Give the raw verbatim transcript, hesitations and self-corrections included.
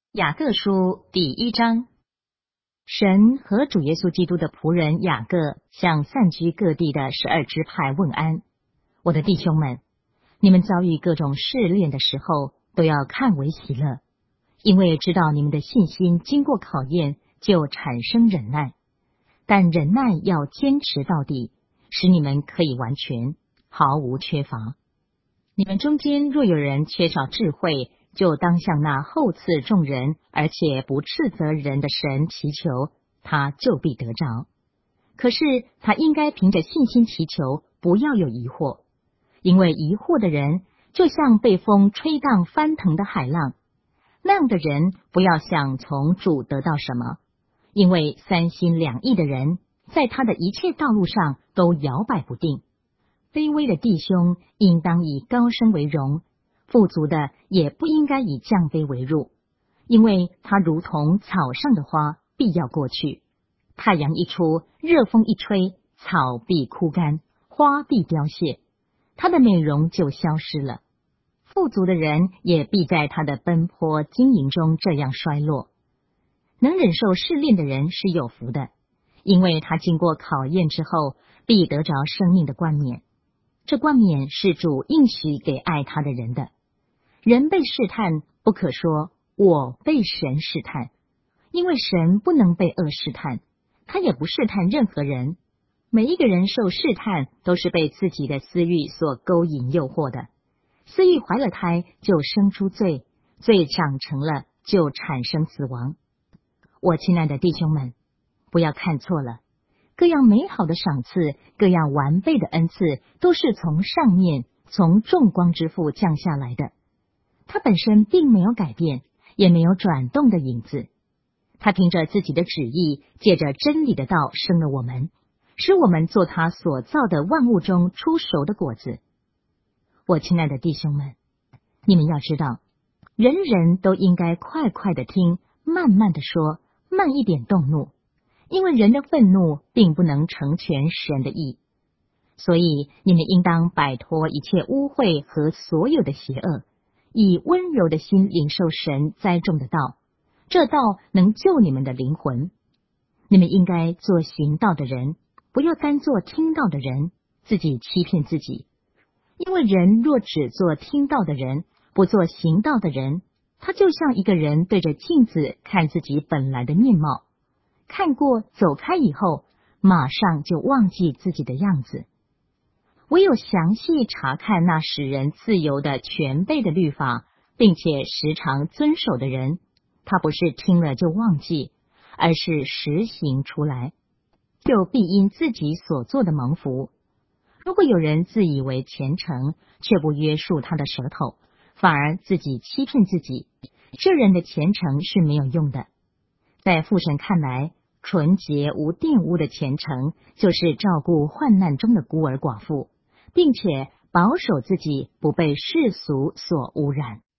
雅各书第一章，神和主耶稣基督的仆人雅各向散居各地的十二支派问安。我的弟兄们，你们遭遇各种试炼的时候，都要看为喜乐，因为知道你们的信心经过考验，就产生忍耐。但忍耐要坚持到底，使你们可以完全，毫无缺乏。你们中间若有人缺少智慧，就当向那厚赐众人而且不斥责人的神祈求，他就必得着。可是他应该凭着信心祈求，不要有疑惑，因为疑惑的人就像被风吹荡翻腾的海浪，那样的人不要想从主得到什么，因为三心两意的人在他的一切道路上都摇摆不定。卑微的弟兄应当以高升为荣，富足的也不应该以降卑为辱，因为他如同草上的花，必要过去。太阳一出，热风一吹，草必枯干，花必凋谢，他的美容就消失了。富足的人也必在他的奔波经营中这样衰落。能忍受试炼的人是有福的，因为他经过考验之后，必得着生命的冠冕。这冠冕是主应许给爱他的人的。人被试探，不可说我被神试探，因为神不能被恶试探，他也不试探任何人。每一个人受试探，都是被自己的私欲所勾引诱惑的。私欲怀了胎，就生出罪，罪长成了，就产生死亡。我亲爱的弟兄们，不要看错了，各样美好的赏赐，各样完备的恩赐，都是从上面，从众光之父降下来的。他本身并没有改变，也没有转动的影子。他凭着自己的旨意，借着真理的道生了我们，使我们做他所造的万物中出熟的果子。我亲爱的弟兄们，你们要知道，人人都应该快快的听，慢慢的说，慢一点动怒，因为人的愤怒并不能成全神的义。所以你们应当摆脱一切污秽和所有的邪恶，以温柔的心领受神栽种的道，这道能救你们的灵魂。你们应该做行道的人，不要单做听道的人，自己欺骗自己。因为人若只做听道的人，不做行道的人，他就像一个人对着镜子看自己本来的面貌，看过走开以后，马上就忘记自己的样子。唯有详细查看那使人自由的全备的律法，并且时常遵守的人，他不是听了就忘记，而是实行出来，就必因自己所做的蒙福。如果有人自以为虔诚，却不约束他的舌头，反而自己欺骗自己，这人的虔诚是没有用的。在父神看来，纯洁无玷污的虔诚，就是照顾患难中的孤儿寡妇，并且保守自己不被世俗所污染。